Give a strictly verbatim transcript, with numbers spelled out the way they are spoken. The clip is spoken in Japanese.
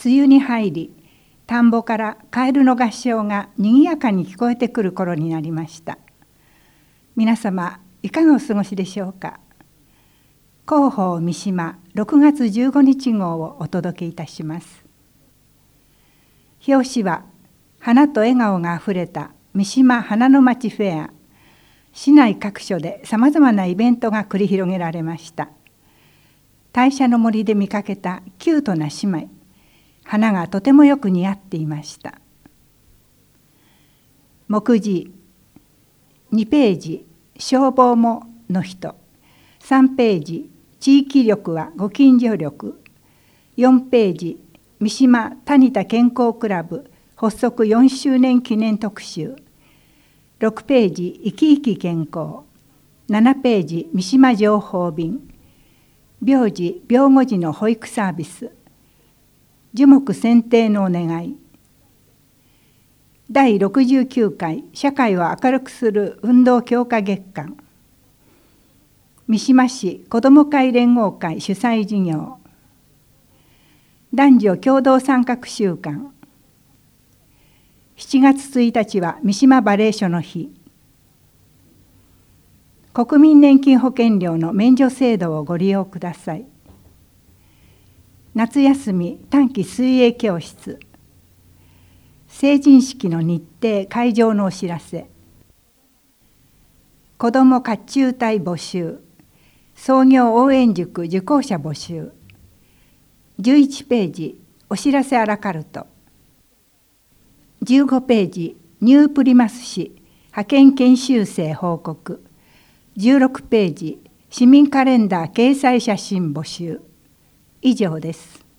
梅雨に入り、田んぼからカエルの合唱がにぎやかに聞こえてくる頃になりました。皆様いかがお過ごしでしょうか。広報三島ろくがつじゅうごにち号をお届けいたします。表紙は花と笑顔があふれた三島花の町フェア。市内各所でさまざまなイベントが繰り広げられました。大社の森で見かけたキュートな姉妹。花がとてもよく似合っていました。目次にページ消防もの人、さんページ地域力はご近所力、よんページ三島タニタ健康クラブ発足よんしゅうねん記念特集、ろくページ生き生き健康、ななページ三島情報便、病児病後児の保育サービス、樹木剪定のお願い、だいろくじゅうきゅうかい社会を明るくする運動強化月間、三島市子ども会連合会主催事業、男女共同参画週間、しちがつついたちは三島バレエ書の日、国民年金保険料の免除制度をご利用ください。夏休み短期水泳教室、成人式の日程会場のお知らせ、子ども甲冑隊募集、創業応援塾受講者募集、じゅういちページお知らせアラカルト、じゅうごページニュープリマス市派遣研修生報告、じゅうろくページ市民カレンダー掲載写真募集。以上です。